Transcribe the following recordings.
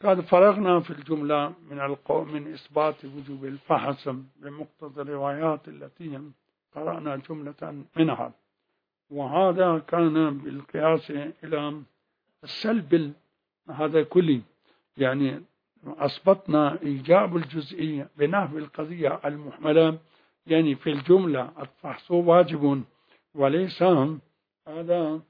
قد فرغنا في الجملة من إثبات وجوب الفحص بمقتضى الروايات التي قرأنا جملة منها، وهذا كان بالقياس إلى السلب هذا كلي، يعني أثبتنا إيجاب الجزئية بنحو القضية المحملة، يعني في الجملة الفحص واجب وليس هذا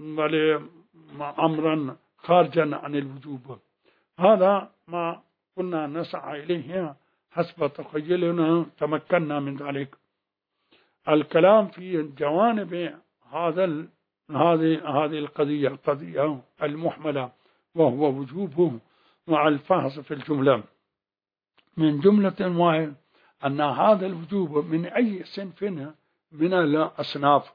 أمرا خارجا عن الوجوب. هذا ما كنا نسعى إليه حسب تخيلنا، تمكنا من ذلك. الكلام في جوانب هذه القضية المحملة وهو وجوبه مع الفحص في الجملة، من جملة واحد أن هذا الوجوب من أي صنف من الأصناف،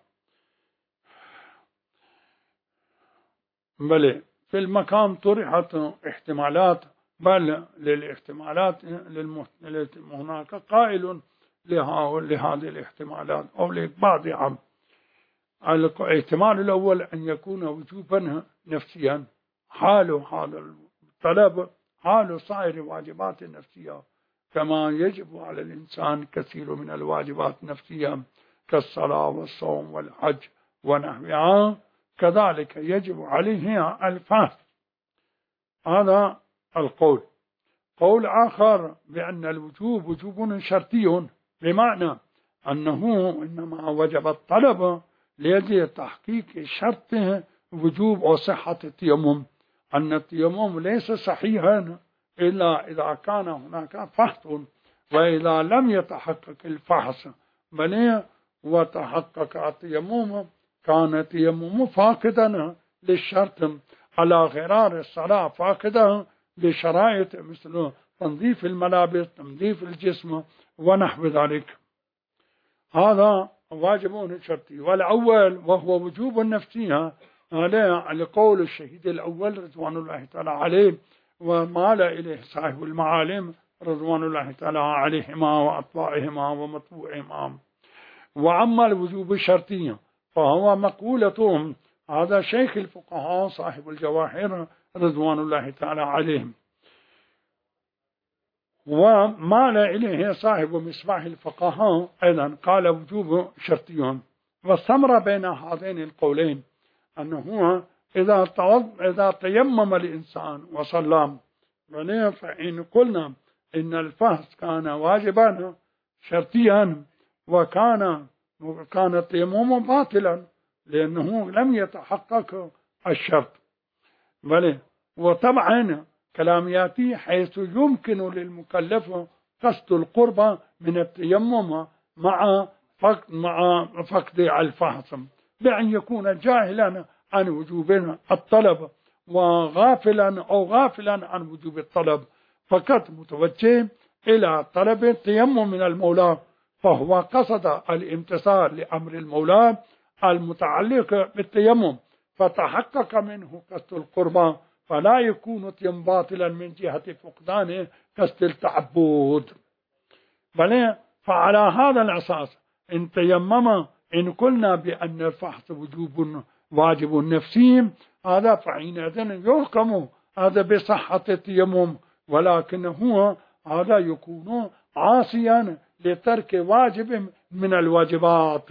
بل في المقام طرحت احتمالات، بل للاحتمالات هناك قائل لهذه الاحتمالات أو لبعضها. الاحتمال الأول أن يكون وجوبا نفسيا، حال الطلب حال صائر واجبات النفسية، كما يجب على الإنسان كثير من الواجبات النفسية كالصلاة والصوم والحج ونحوها، كذلك يجب عليه الفحص. هذا القول. قول آخر بأن الوجوب وجوب شرطي، بمعنى أنه إنما وجب الطلب لأجل تحقيق شرط وجوب أو صحة التيمم، أن التيمم ليس صحيحا إلا إذا كان هناك فحص، وإذا لم يتحقق الفحص بل وتحقق التيمم كان التيمم فاقدا للشرط، على غرار الصلاة فاقدا لشرائط مثل تنظيف الملابس، تنظيف الجسم ونحو ذلك. هذا واجب شرطي. والأول وهو وجوب نفسي لقول الشهيد الأول رضوان الله تعالى عليه، ومال إليه صاحب المعالم رضوان الله تعالى عليهما وأطباعهما ومطبوعهما. وأما الوجوب الشرطي فهو مقولتهم هذا شيخ الفقهاء صاحب الجواهر رضوان الله تعالى عليهم، ومال إليه صاحب مصباح الفقهاء أيضا قال وجوب شرطي. والثمرة بين هذين القولين أنه إذا تيمم الإنسان وصلى، فإن قلنا إن الفحص كان واجبا شرطيا وكان التيمم باطلا لأنه لم يتحقق الشرط، وطبعا كلام يأتي حيث يمكن للمكلف قصد القربة من التيمم مع فقد الفحص، بأن يكون جاهلا عن وجوب الطلب غافلا عن وجوب الطلب، فقط متوجه إلى طلب التيمم من المولى، فهو قصد الامتثال لأمر المولى المتعلق بالتيمم فتحقق منه قصد القربة، فلا يكون التيمم باطلا من جهة فقدان قصد التعبد. بل فعلى هذا الأساس إن تيمم، إن قلنا بأن الفحص واجب نفسي، هذا فحينئذ يحكم هذا بصحة التيمم، ولكنه هذا يكون عاصيا لترك واجب من الواجبات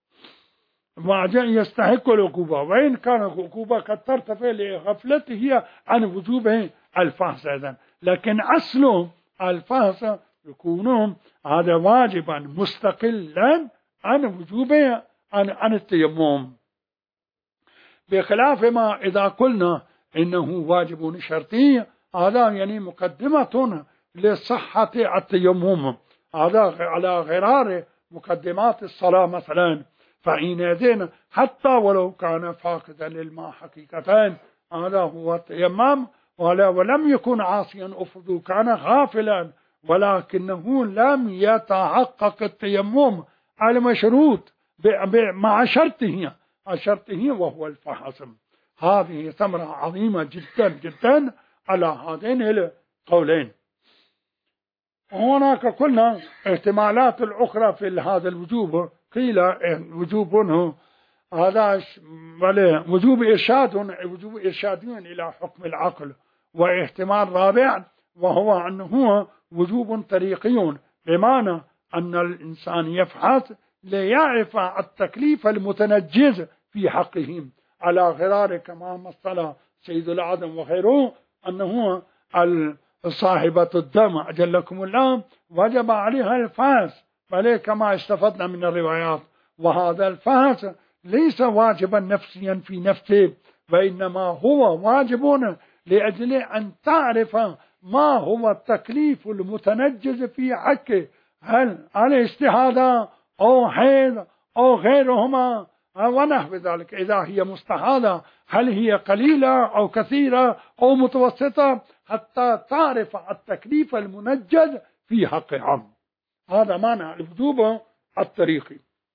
يستحق العقوبة، وإن كان العقوبة قد ترتفع لغفلته عن وجوب الفحص أيضا، لكن أصل الفحص يكون هذا واجبا مستقلا عن وجوب عن التيمم، بخلاف ما إذا قلنا إنه واجب شرطي، هذا يعني مقدمة لصحة التيمم، هذا على غرار مقدمات الصلاة مثلا، فحينئذ حتى ولو كان فاقدا للماء حقيقتان هذا هو التيمم، ولم يكن عاصيا أفضل كان غافلا، ولكنه لم يتحقق التيمم المشروط مع شرطه وهو الفحص. هذه ثمرة عظيمة جدا جدا على هذين القولين. هناك قلنا احتمالات الأخرى في هذا الوجوب، قيل وجوب هذا وجوب إرشاد إلى حكم العقل، واحتمال رابع وهو أنه وجوب طريقي، بمعنى أن الإنسان يفحص ليعرف التكليف المتنجز في حقهم، على غرار كما مثل سيد العدم وغيره أنه صاحبة الدم أجلكم الله وجب عليها الفحص، بل كما استفدنا من الروايات. وهذا الفحص ليس واجبا نفسيا في نفسه، وإنما هو واجب لأجل أن تعرف ما هو التكليف المتنجز في حقه، هل الاستحاضة أو حيض أو غيرهما ونحو ذلك. إذا هي مستحاضة هل هي قليلة أو كثيرة أو متوسطة، حتى تعرف التكليف المنجز في حقها. هذا معنى الوجوب الطريقي.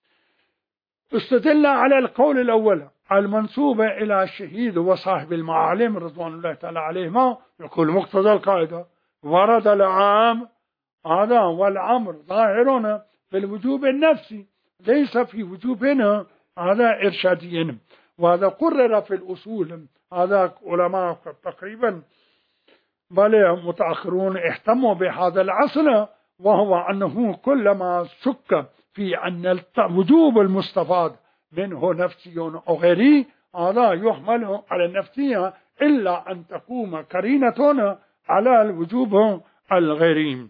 استدل على القول الأول المنسوب إلى الشهيد وصاحب المعالم رضوان الله تعالى عليهما، يقول مقتضى القاعدة ورد العام هذا والأمر ظاهر في الوجوب النفسي ليس في وجوبنا هذا إرشادي، وهذا قرر في الأصول. هذا علماء تقريبا بل متأخرون اهتموا بهذا الأصل، وهو أنه كلما شك في أن الوجوب المستفاد منه نفسي أو غيري هذا يحمل على النفسية، إلا أن تقوم قرينة على الوجوب الغيري.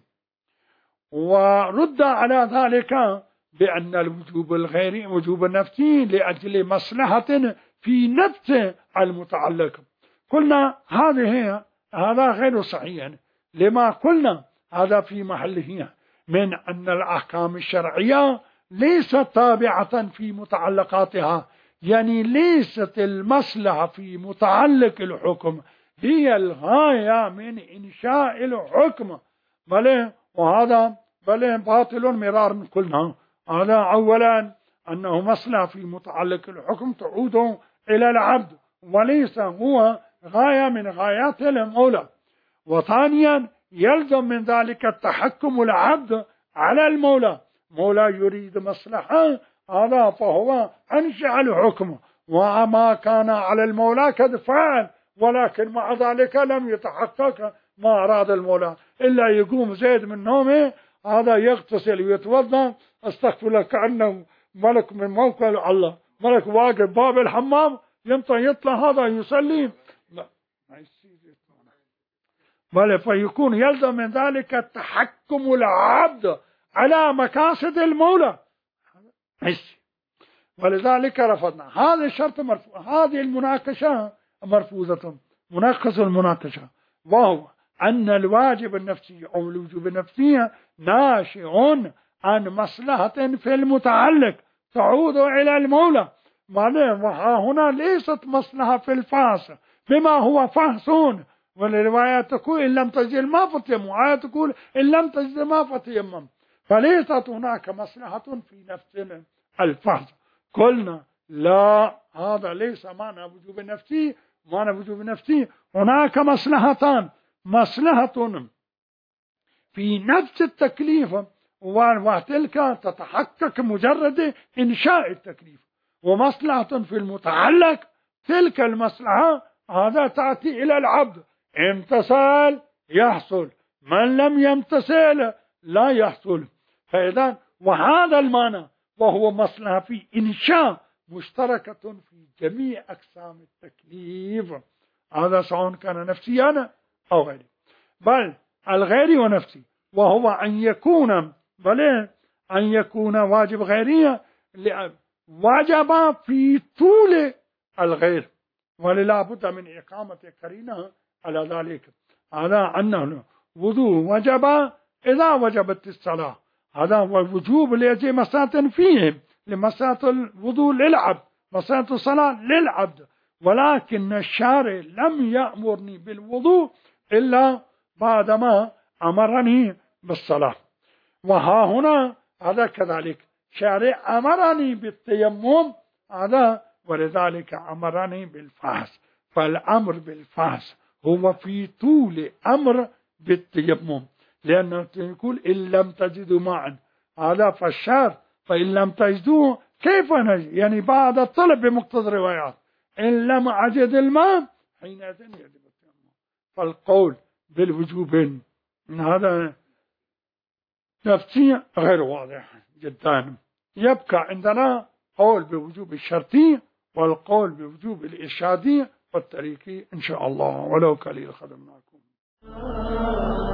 ورد على ذلك بأن الوجوب الغيري وجوب النفسي لأجل مصلحة في نفس المتعلق. قلنا هذا غير صحيح، لما قلنا هذا في محله من أن الأحكام الشرعية ليست تابعة في متعلقاتها، يعني ليست المصلحة في متعلق الحكم هي الغاية من إنشاء الحكم، وهذا باطل مرار. قلنا هذا أولا أنه مصلحة في متعلق الحكم تعود إلى العبد وليس هو غاية من غايات المولى. وثانيا يلزم من ذلك التحكم العبد على المولى، مولى يريد مصلحة هذا فهو أنشأ الحكم، وما كان على المولى قد فعل، ولكن مع ذلك لم يتحقق ما أراد المولى، إلا يقوم زيد من نومه هذا يغتسل ويتوضا استغفر الله كأنه ملك من موكل الله، ملك واقف باب الحمام يطلع هذا يصلي، بل فيكون يلزم من ذلك التحكم العبد على مقاصد المولى. ولذلك رفضنا هذا الشرط مرفوض. هذه المناقشة مرفوضة، مناقص المناقشة، وهو أن الواجب النفسي أو الوجوب النفسي ناشئ عن مصلحة في المتعلق تعود إلى المولى، وهنا ليست مصلحة في الفحص بما هو فحصون. والروايات تقول إن لم تجد الماء فتيمم، وآية تقول إن لم تجد الماء فتيمم، فليست هناك مصلحة في نفس الفحص. قلنا لا، هذا ليس معنى وجوب نفسي. معنى وجوب نفسي هناك مصلحتان، مصلحة في نفس التكليف وتلك تتحقق مجرد إنشاء التكليف، ومصلحة في المتعلق تلك المصلحة هذا تأتي إلى العبد، امتثل يحصل، من لم يمتثل لا يحصل. فإذا وهذا المعنى وهو مصلحة في إنشاء مشتركة في جميع أقسام التكليف، هذا سواء كان نفسيا أو غيري، بل الغيري ونفسي، وهو أن يكون واجب غيري واجب في طول الغير، وللا بد من إقامة قرينة على ذلك، على أنه وضوء وجب إذا وجبت الصلاة، هذا هو الوجوب الذي مسألة فيه لمسألة الوضوء للعبد، مسألة الصلاة للعبد، ولكن الشارع لم يأمرني بالوضوء إلا بعدما أمرني بالصلاة. وها هنا هذا كذلك شارع أمرني بالتيمم هذا، ولذلك أمرني بالفحص، فالأمر بالفحص هو في طول أمر بالتيمم، لأنه يقول إن لم تجدوا معا هذا فالشار، فإن لم تجدوه كيف نجد، يعني بعد الطلب بمقتضى الروايات إن لم أجد الماء حينئذ يجب التيمم. فالقول بالوجوب هذا تفسير غير واضح جدا. يبقى عندنا قول بوجوب الشرطي والقول بوجوب الإرشادي والطريقي إن شاء الله، ولو قليل خدمناكم.